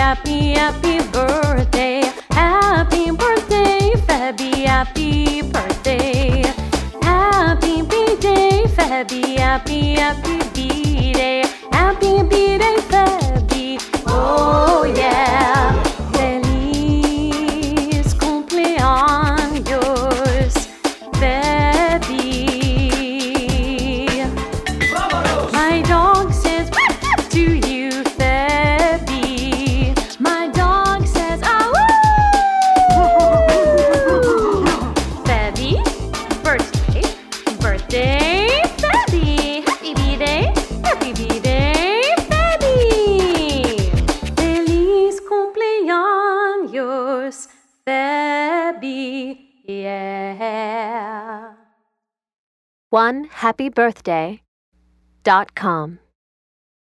happy, happy birthday. Happy birthday, Febby, happy birthday. Happy B-Day, Febby, happy, happy B-Day. Happy B-Day, Febby, oh yeah. Feliz cumpleaños, Febby. My dog says to you, Febby. My dog says, ah, woo! Febby, birthday, birthday, Febby. Happy B-Day, Febby. Feliz cumpleaños, Febby, yeah. OneHappyBirthday.com